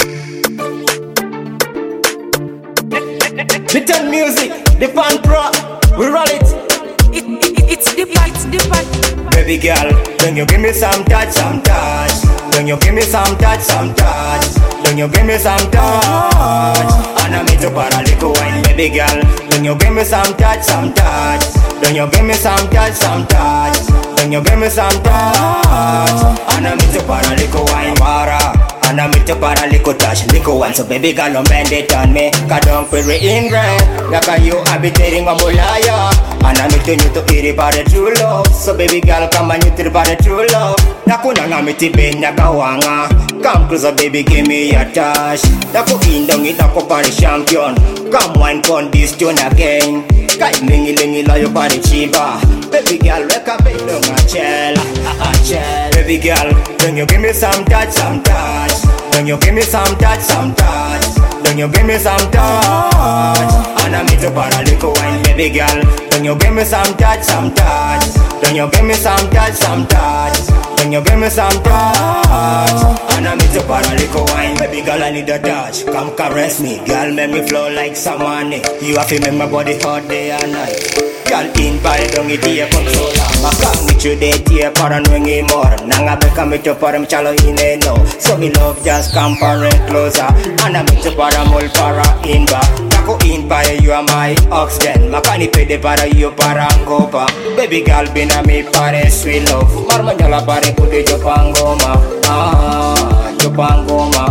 The 10 music, the fan pro, we roll it. It's the part. Baby girl, then you give me some touch, some touch. Then you give me some touch, some touch. Then you give me some touch. And I'm into paralico wine, baby girl. Then you give me some touch, some touch. Then you give me some touch, some touch. Then you give me some touch. And I'm into paralico wine, Mara. And I'm into paralico touch, lico one. So baby girl, don't bend it on me. Cause don't feel it in red. Like you habitating on Mulaya. And I'm into you to eat it by the true love. So baby girl, come and you to the by the true love. Nakuna nga miti ben nakawanga. Come closer baby, give me your touch. Naku indong it ako party champion. Come wine con this tune again. Kay lingi la yo party chiba. Baby girl, wake up in the chela. Baby girl, then you give me some touch, some touch. Then you give me some touch, some touch. Then you give me some touch. And I'm into paralico wine, baby girl. Then you give me some touch, some touch. Then you give me some touch, some touch. Then you give me some touch. And I'm into paralico wine, baby girl, I need a touch. Come caress me, girl, make me flow like some money. You have to make my body hot day and night. Girl, in body don't get your controller. Makang with you day dear para nwingi more. Nanga beka me to para mchalo ine no. So me love just come para closer. And I'm into para mol para inba. Nako in by you are my oxygen. Makani pede para you para ngopa. Baby girl bina me pare sweet love. Marmanyala pare kude jopangoma. Jopangoma.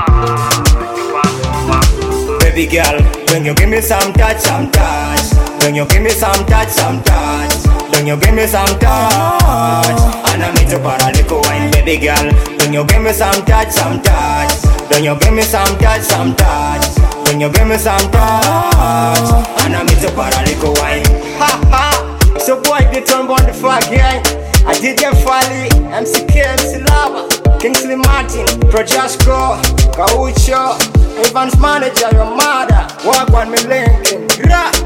Baby girl, when you give me some touch, some touch. Then you give me some touch, some touch. Then you give me some touch. And I'm into paralico wine, baby girl. Then you give me some touch, some touch. Then you give me some touch, some touch. Then you give me some touch. And I'm into paralico wine. Ha ha! So boy, they turn on the flag gang. I did your folly, MCK, MC Lava, Kingsley Martin, Projasco, Kaucho, Evans manager, your mother. Walk on me Lincoln.